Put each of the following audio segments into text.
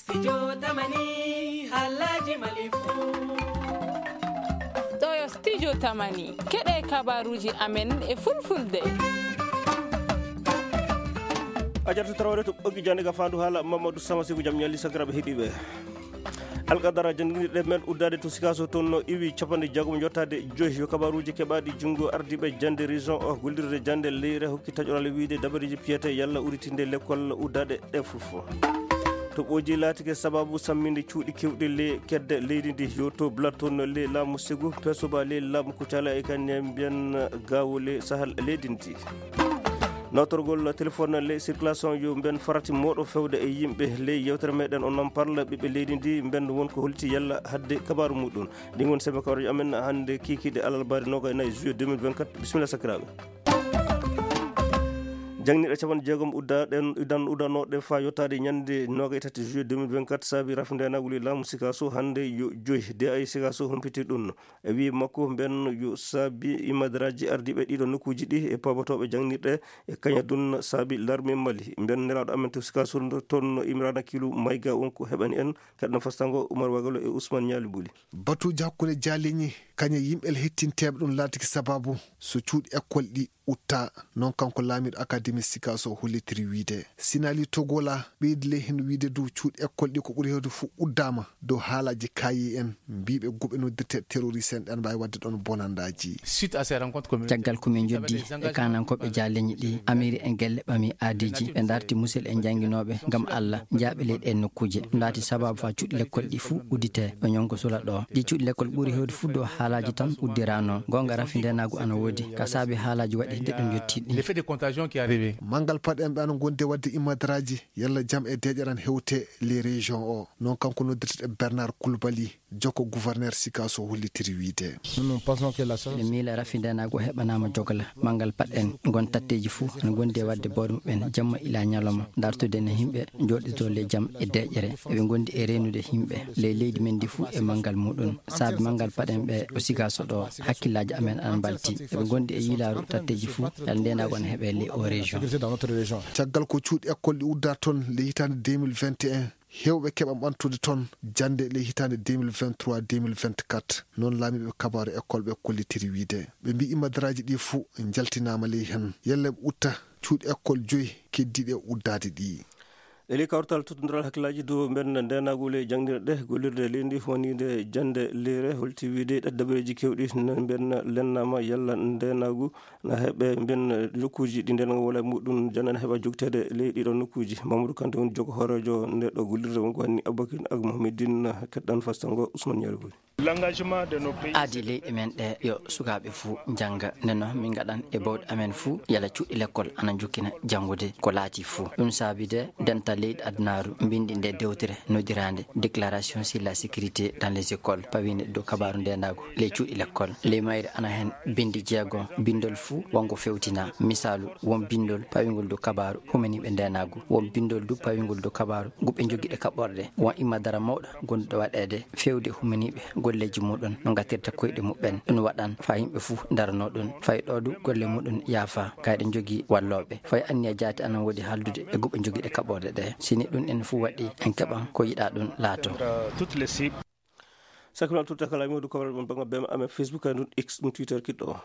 Studio Tamani Halaji Malifu. Ɗo studio Tamani keɗe kabaruji amen e fulfulde. A jarto trawre to ɓoggi jande ga fandu haala Mamadou Sama Sigu jam ñalli sagaraɓe heeɗiɓe alqadara jangirɗe men uddade to sikaso toon no iwi capanɗe jagom jottade joyi yo kabaruji keɓaɗi junggo ardiɓe jande région o gollirde jande leyre hokki taƴoral wiide dabariji piyete yalla uritinde l'école uddade ɗe fof to ɓooji laatike sababu samminde cuuɗi kewɗi le kedde leydi ndi yo to blaton le laamu Sigu pesoba le laamu Kucala e kanne mbiyen gawole sahal leydi ndi notorgol téléphone le circulation yo ben farati moɗo fewde e yimɓe ley yewtere meɗen on noon parla ɓiɓɓe leydi ndi ben wonko holti yalla hadde kabaru muɗum ɗin woni sembe kabaruji amen hande kikiɗe alalbari noga e nayyi juillet 2024 bisimilla sakiraɓe jangniɗe capanɗe jeegom uddanoɗe fa yettade ñande noga e tati juillet 2024 saabi rafdenagol laamu Sikaso hande yo joyi de ay Sikaso humpiti ɗum e wi makko ben yo saabi imadaraji ardiɓe ɗiɗo nokkuji ɗi e pabotoɓe jangniɗe e kaña dun saabi larme Mali ben nelaɗo amen to Sikaso toon Imrana Kilu Mayga wonko heɓani en keɗɗon fastango Oumar Wagalo e Ousmane Ñali Bouli batuji hakkude jaleñi kaña yimɓe hettinteɓe ɗum laatiki sababu so cuuɗi école ɗi utta non kanko laamiɗo académie Sikaso hollitiri wiide sinali togola ɓeydile hen wiide dow cuuɗi école ɗi ko ɓuuri hewde fof uddama dow haalaji kayi en mbiɓe goɓenodirte terroriste en ɗen mbawi wadde ɗon bonandaji caggal komin joddi e kanankoɓe jaleñi ɗi amiri en gelle ɓami aadiji ɓe darti musel en jangguinoɓe gam Allah jaaɓe leyɗe en nokkuje ɗum laati sababu fa cuuɗi l'école ɗi fou uddite ɓe ñonko sula ɗo ɗi cuuɗi l'école ɓuuri hewde fou dow haalaji tan uddirano gonga rafi ndenago ana woodi ka saabi haalaji waɗi nde ɗum yettiɗi l'effet de contagion qui est arrivé mangal paɗen ɓe ana gonde wadde imadaraji yalla jaam e deƴaran hewte les régions o non kanko noddirteɗe Bernard Koulibaly joko gouverneur Sikaso hollitiri wiide ɓe miila rafi ndenago heɓanama jogala mangal paɗen gon tatteji fou ana gondi e wadde bawɗe muɓen jamma ila ñalawma dartude ne yimɓe joɗito le jaam e deƴere eɓe gondi e renude yimɓe ley leydi men ndi fou e mangal muɗum saabi mangal paɗen ɓe o Sikaso ɗo hakkillaji amen ana balti eɓe gondi e yilaru tatteji fou yal ndenago ana heeɓe ley o région caggal ko cuuɗi école ɗi udda toon le hitande 2021 hewɓe keɓa ɓantude toon jande le hitande 2023 2024 noon laamiɓe kabaru école ɓe kollitiri wiide ɓe mbi imadaraji ɗi fou jaltinama ley hen yalla ɓe utta cuuɗi école joyi keddiɗe uddade ɗi eli kawtal tutodiral hakkillaji dow ben ndenagol jangdire ɗe gollirde leydi wonide jande leyre holti wiide ɗeddaɓeji kewɗi ben lennama yalla ndenagu na heeɓe ben nokkuji ɗi ndenago wala muɗum jande ne heeɓa jogtede ley ɗiɗo nokkuji Mamadou Kanté woni jogo horejo nde ɗo gollirde wonko hanni Aboubacry ak Mohamedine keɗɗan fastango Ousmane Ñali Bouli aadi leyɗe men ɗe yo sukaɓe fou jangga neno min gaɗan e bawɗe amen fou yalla cuuɗi l'école ana jukkina janggude ko laati fou ɗum saabi de dental leydi adnaru bindi nde dewtere nodirande déclaration sur la sécurité dans les écoles pawine dow kabaru ndenago ley cuuɗi l'école ley mayre ana hen bindi jeegom bindol fou wonko fewtina misalu won bindol pawigol dow kabaru humaniɓe ndenago won bindol du pawigol dow kabaru guɓɓe joguiɗe kaɓɓorɗe won imadara mawɗo gonɗo waɗede fewde humaniɓe golleji muɗum no gattirta koyɗe muɓɓen ɗum waɗan fa yimɓe fou darano ɗum fay ɗo du golle muɗum yaafa kayɗe jogui walloɓe fay anniya jaati anan woodi haldude e guɓɓe joguiɗe kaɓɓorɗe ɗe sini ɗum en fou waɗi en keɓan ko yiɗa ɗum laato sakkimal tutta kala modou kawral mon banggal bema amen Facebook e ɗum X ɗum Twitter kiɗɗo o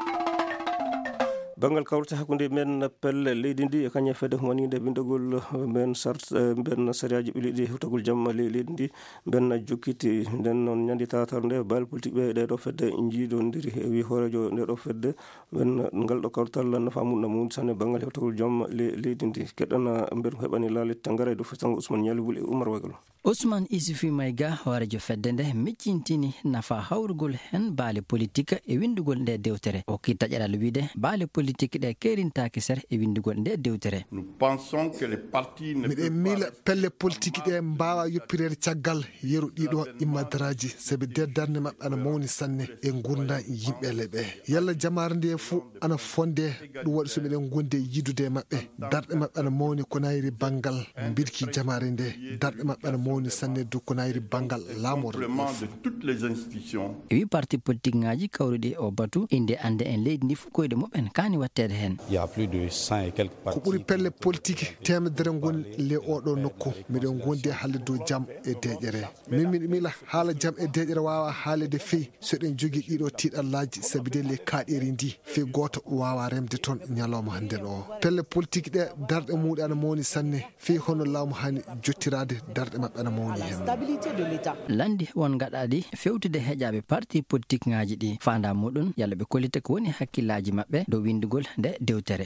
bangal kawrata hakkude men pelle leydi ndi e kañe fedde wonide bindogol men ben sariyaji ɓiliɗi hewtagol jamma leydi ndi ben jokkiti nden noon ñandi tatar nde baal politique ɓe ɗeɗo fedde jiidodiri e wi horejo ndeɗo fedde ben ngal ɗo kawtal nafa mum namum sanne bangal hewtagol jamma leydi ndi keɗɗana mbeɗo heɓani laalit tangara e dow fastango Ousmane Ñali Bouli e Oumar Wagalo Ousmane Isufi Mayga horejo fedde nde miccintini nafa hawrugol hen baale politique e windugol nde dewtere o ki taƴaɗal wiide baale politique ɗe kerintaki ser e windugol nde dewtere miɗen miila pelle politique ɗe mbawa yoppirede caggal yeru ɗiɗo immadaraji saabi darde mabɓe ana mawni sanne e gurda yimɓele ɓe yalla jamare nde fou ana fonde ɗum waɗi so miɗen gonde yidude mabɓe darɗe mabɓe ana mawni ko nayri banggal birki jamare nde darɗe mabɓe ana mawni sanne dow ko nayri banggal laamore wi parti politique ngaji kawruɗi o batu inde ande en leydi ndi fou koyɗe muɓen kani hani wattede hen. Il y a plus de 100 et quelques partis. ko ɓuri pelle politique temedere ngoni le oɗo nokku miɗen gondi e haalde dow jaam e deƴere min miɗo miila haala jaam e deƴere wawa haalede feyi so ɗen jogui ɗiɗo tiɗallaji sabi de le kaɗiri ndi feyi goto wawa remde toon ñalawma hannden o pelle politique ɗe darɗe muɗe ana mawni sanne feyi hono laamu hani jottirade darɗe mabɓe ana mawni hen landi won gaɗaɗi fewtude heƴaɓe parti politique ngaji ɗi fanda muɗum yalla ɓe kollita ko woni hakkillaji mabɓe dow windugol nde dewtere.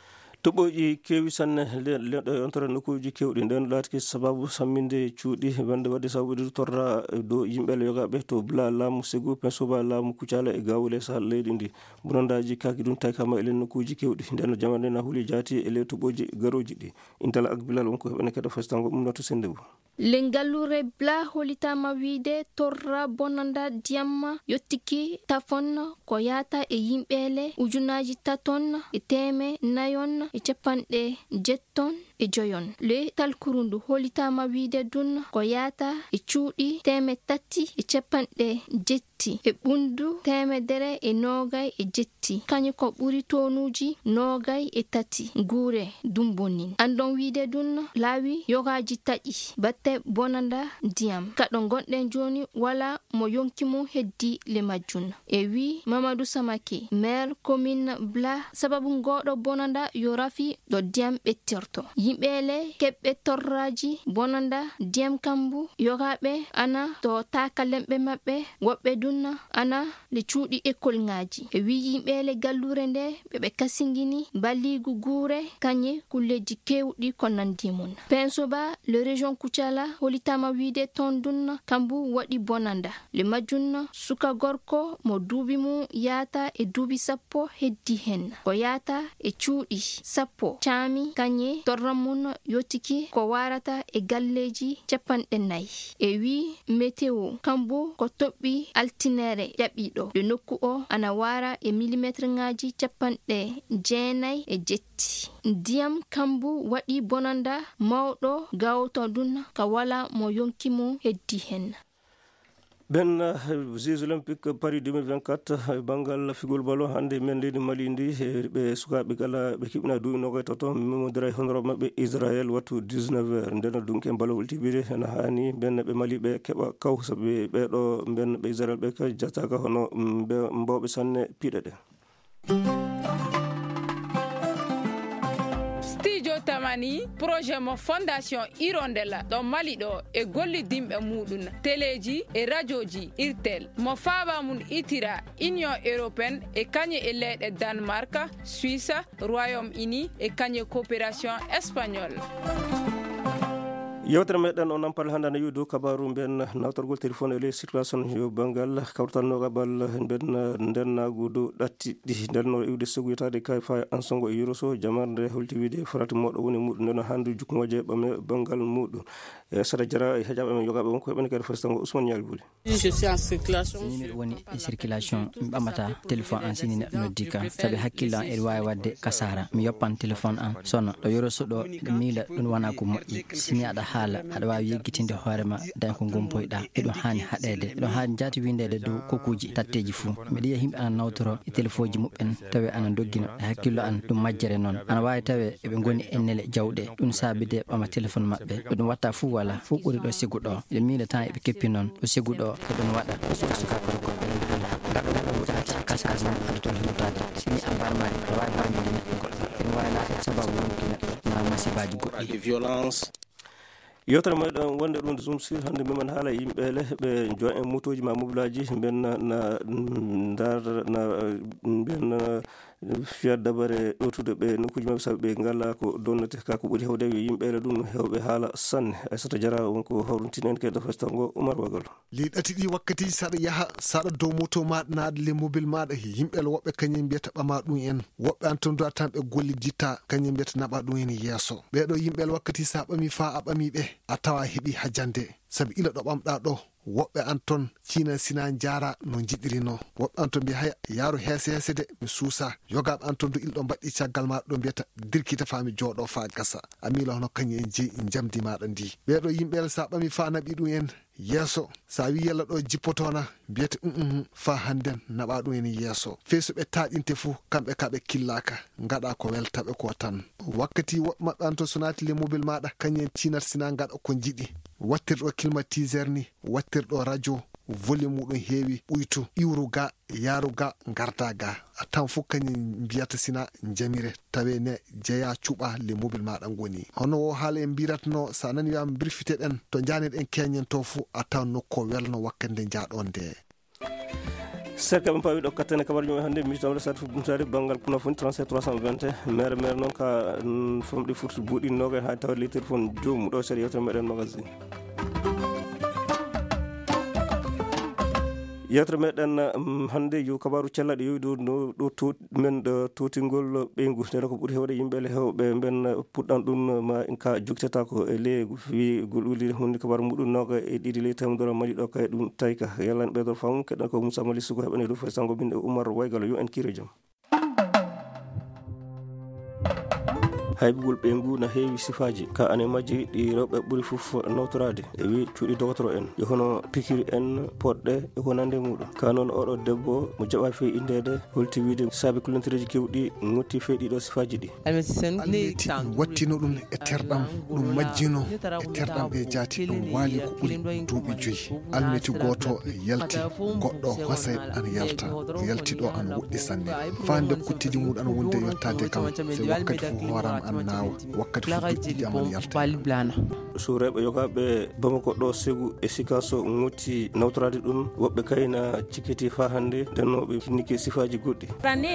toɓoji kewi sanne leɗɗo yontore nokkuji kewɗi nden laatiki sababu samminde cuuɗi wande wadde sababude torra dow yimɓele yogaɓe to bula laamu segu pensoba laamu kucala e gawule sahal leydi ndi bonondaji kaki ɗum tawi kama elen nokkuji kewɗi nden jamande na huuli jaati e le toɓoji garoji ɗi intala ak bilal wonko heɓene keɗo festango ɗum noto sende bo lengallure bla holitama wiide torra bonanda diyamma yottiki tafon ko yata e yimɓele ujunaji taton e teme nayon e capanɗe jetton e joyon le talkurundu holitama wiide dun ko yata e cuuɗi teme tati e capanɗe jetti e ɓundu temedere e nogay e jetti kañum ko ɓuri tonuji nogay e tati guure dumbonin andon wiide dun laawi yogaji taƴi batte bonanda ndiyam kaɗo gonɗen joni wala mo yonkimo heddi le majjun e wi Mamadou Samake maire commune bla sababu ngoɗo bonanda yo rafi ɗo ndiyam ɓettirto yimɓele keɓɓe torraji bonanda ndiyam kambu yogaɓe ana to takalemɓe maɓɓe woɓɓe dunna ana le cuuɗi école ngaji e wi yimɓele gallure nde ɓeɓe kasingini balligu guure kañe kulleji kewɗi ko nandi mum pensoba le région Kucala holitama wiide ton dunna kambu waɗi bonanda le majjunna suka gorko mo duubi mum yata e duubi sappo heddi hen ko yata e cuuɗi sappo caami kañe torra mum yottiki ko warata e galleji capanɗe nayi e wi météo kambu ko toɓɓi altinere ƴaɓiɗo le nokku o ana wara e millimétre ngaji capanɗe jeenayi e jetti ndiyam kambu waɗi bonanda mawɗo gawto dun ka wala mo yonkimo heddi hen ben Jeux olympique Paris 2024 bangal figol balo hande men leydi Mali ndi ɓe sukaɓe gala ɓe kiɓina duuɓi nogoy toto memodira honoroɓe mabɓe Israël wattu 19h nden dunke balowol tibide ene hani ben ɓe Mali ɓe keɓa kaw sabi ɓeɗo ben ɓe Israël ɓe ka jataka hono ɓe mbawɓe sanne piiɗe ɗe tamani projet mo fondation Hirondella ɗo Mali ɗo e gollidimɓe muɗum téléji e radioji irtel mo faaba mum itira union européenne e kañe e leyɗe Danemark Suisse Royaume-Uni e kañe coopération espagnole yewtere meɗen o nampal hannde ana yiido kabaru ben nawtorgol téléphone e les circulation yo bangal kawtannoga bal ben ndennagu dow ɗatti ɗi ndenno iwde soguytade kay fa ansongo e yoroso jamarde holti wiide farati moɗo woni muɗum ndeno hannde jukmoje ɓame bangal muɗum e saɗa jara e heeƴaɓe men yogaɓe wonko heɓene kadi fastango Ousmane Nial Bouli miɗo woni e circulation mi ɓamata téléphone an sini neɗɗo noddi kam saabi hakkille an eɗi wawi wadde kasara mi yoppan téléphone an sono ɗo yoroso ɗo eɗe miila ɗum wona ko moƴƴi sini aɗa haala aɗa wawi yeggitinde hoorema dañ ko gompoyɗa eɗum hani haɗede eɗum hani jaati windede dow kokkuji tatteji fuu mbiɗa yiya yimɓe ana nawtoro e téléphone ji muɓɓen tawi ana doggino e hakkillo an ɗum majjere noon ana wawi tawe eɓe goni ennele jawɗe ɗum saabide ɓama téléphone maɓɓe ɗum watta fuu wala fuu ɓuuri ɗo sigu ɗo eɗe miila tan eɓe keppi noon ɗo sigu ɗo eɗum waɗa sukaɓe rokkoɓe kasasi aɗa toon hewtade sini a barmani aɗa wawi barmide neɗɗo goɗɗo ɗum wawi laata sababu wonki neɗɗo ma masibaji goɗɗi violence yewtere meɗen wonde ɗum zoom sur hannde mimen haala yimɓele ɓe jo en motoji ma mobilaji ben na dar na ben fiya dabare ɗotude ɓe nokkuji mabɓe sabi ɓe ngala ko donnete ka ko ɓuuri hewde yo yimɓele ɗum hewɓe haala sanne Aissata Diarra wonko hawruntini en keɗo festango Oumar Wagal li ɗati ɗi wakkati saɗa yaaha saɗa dow moto maɗa naade le mobile maɗa yimɓele woɓɓe kañum mbiyata ɓama ɗum en woɓɓe an ton duwa tan ɓe golliditta kañum mbiyata naɓa ɗum en yeeso ɓeɗo yimɓele wakkati sa ɓami fa a ɓami ɓe a tawa heeɓi hajjande sabi ila ɗo ɓamɗa ɗo woɓɓe an ton ciina sina jara no jiɗirino woɓɓe an ton mbiya haya yaaru heese de mi suusa yogaɓe an ton du ilɗo mbaɗɗi caggal maɗa ɗo mbiyata dirkita fami jooɗo fa gasa amila hono kañum en jeeyi jamdi maɗa ndi ɓeɗo yimɓeele sa ɓami fa naɓi ɗum en yeeso sa wi yalla ɗo jippotona mbiyata fa handen naɓa ɗum en yeeso feeso ɓe taɗinte fou kamɓe kaɓe killaka gaɗa ko weltaɓe ko tan wakkati woɓɓe maɓɓe an to so naati le mobile maɗa kañum en cinata sina gaɗa ko jiɗi wattirɗo climatiseur ni wattirɗo radio volume muɗum heewi ɓuytu iwru ga yaaru ga garda ga a tan fof kañum mbiyata sina jamire tawe ne jeeya cuɓa le mobile maɗa goni hono o haala en mbiratno sa nani wiyama birfite ɗen to janiɗen keñen to fou a tawan nokko welno wakkati nde jaaɗon nde serka ɓe pawi ɗo kattane kabaru jum hannde mi tamre sat ɗumtade banggal kuno foni 37 320 maire noon ka famɗi furti buuɗinnoga ha tawa li téléphone joomum ɗo seeɗa yewtere meɗen magazine yewtere meɗen hannde yo kabaru cellaɗo yowido ɗo men ɗo totingol ɓeygu nde ko ɓuuri hewde yimɓeele hewɓe ben puɗɗan ɗum ma ka jogtata ko e ley wi gulɗuli hunde kabaru muɗum noga e ɗiɗi ley tamdora mali ɗo kay ɗum tawi ka yalani ɓeydor famu keɗen ko Moussa Mali Sugo heɓani ɗo fof sango binde Oumar Waygalo yo en kire jaam haybugol ɓeygu no heewi sifaji ka ane majji ɗi rewɓe ɓuuri fof nawtorade e wi cuuɗi doctoro en yo hono pikiri en poɗɗe e ko nande muɗum ka noon oɗo debbo mo jaɓa fewi indede holti wiide saabi kulontireji kewɗi gotti feeɗiɗo sifaji ɗi almeti wattino ɗum e terɗam ɗum majjino e terɗam ɓe jaati ɗum waali ko ɓuuri duuɓi 5 almeti goto yalti goɗɗo hosay an yalta yalti ɗo an woɗɗi sanne fande kuttidi muɗum an wonde yettade kam so wakkati fof horam an nawa wakkati fof ɗiɗi aman yalta so rewɓe yogaɓe Bamako ɗo Ségou e Sikasso gotti nawtorade ɗum woɓɓe kayna cikkiti fa hannde dennoɓe kinniki sifaji goɗɗi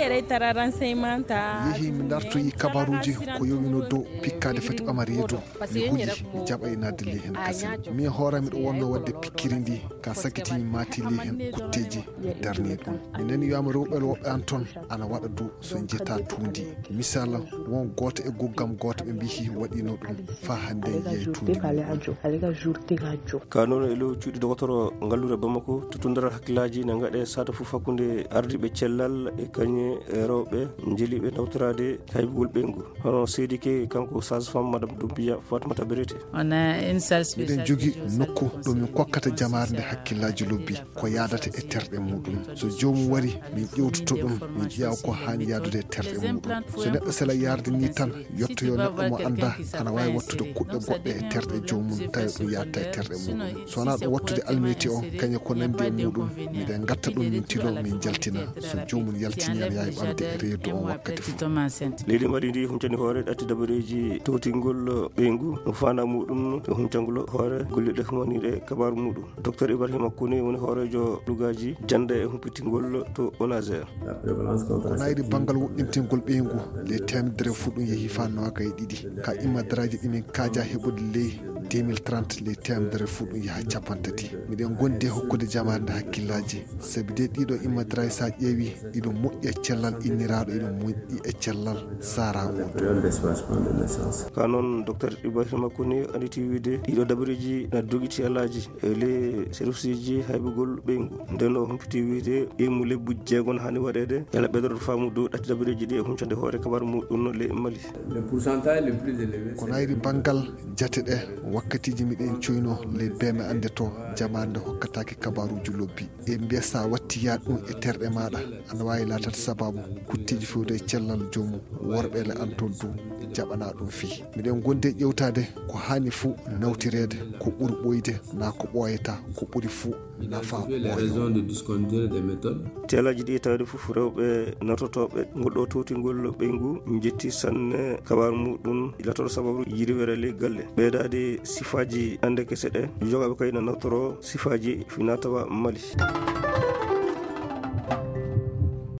yeehi mi dartoyi kabaruji ko yowino dow pikkade fati ɓama reedu mi huuli mi jaɓa e nadde ley hen kasi min hoorami ɗo wonno wadde pikkiri ndi ka sakiti mi mati ley hen kutteji mi darni ɗum mi nani wiyama rewɓel woɓɓe an toon ana waɗa dow so jetta tuundi misala won goto e goggam goto ɓe mbihi waɗino ɗum fa hande yeey tuundi ka noon e low cuuɗi doctoro ngallure Bamako totodira hakkillaji ne gaɗe sata fof hakkude ardiɓe cellal e kañe rewɓe jeeliɓe nawtorade haybugol ɓeygu hono seydi ke kanko sage femme madame Doumbia Fatoumata Berete miɗen jogui nokku ɗo min kokkata jamare nde hakkillaji lobbi ko yadata e terɗe muɗum so jomum wari min ƴewtoto ɗum min ƴeewa ko hani yadude e terɗe muɗum so neɗɗo sela yarde ni tan yettoyo neɗɗo mo anda ana wawi wattude kuɗɗe goɗɗe e terɗe jomum tawi ɗum yatta e terɗe muɗum so wona ɗum wattude almeti o kañum ko nandi e muɗum miɗen gatta ɗum min tilo min jaltina so jomum yaltini an yawi ɓamde e reedu on wakkati fof leydi mbaɗi ndi humcani hoore ɗatti dabareji towtingol ɓeygu no fana muɗum e humcangol hoore golliɗe moniɗe kabaru muɗum docteur Ibrahima Kouni woni hoorejo lugaji jande e humpitingol to ONASER ko nayri banggal woɗɗintingol ɓeygu le temedere fuu ɗum yeehi fa noga e ɗiɗi ka immadaраji ɗimin kaaja heɓude ley 2030 le temedere fuu ɗum yaha 50 miɗen gondi e hokkude jamare nde hakkillaji sabi de ɗiɗo immadaраji sa ƴeewi iɗum moƴƴi e cellal inniraɗo iɗum moƴƴi e cellal sara oɗo ka noon docteur Ibrahima Kouni anditi wiide ɗiɗo dabareji na doguiti alaji e le service ji haybugol ɓeygu nden o humpiti wiide ƴeymu lebbuji 6 hani waɗede yala ɓeɗoto faamu dow ɗatti dabareji ɗi e huncande hoore kabaru muɗum le Mali ko nayri banggal jate ɗe wakkatiji miɗen coyno ley beme ande to jamande hokkatake kabaruji lobbi e mbiya sa watti yaad ɗum e terɗe maɗa ana wawi latata sababu kuttiji fewde e cellal jomum worɓele an toon dow jaɓana ɗum fi miɗen gonde ƴewtade ko hani fuu nawtirede ko ɓuuri ɓoyde na ko ɓoyata ko ɓuuri fuu nafa telaji ɗi tawde fof rewɓe nototoɓe goɗɗo towtingol ɓeygu jetti sanne kabaru muɗum ilatoto sababu yiriwere ley galle ɓeydade sifaji ande kese ɗe jogaɓe kayna nawtoro sifaji fina tawa Mali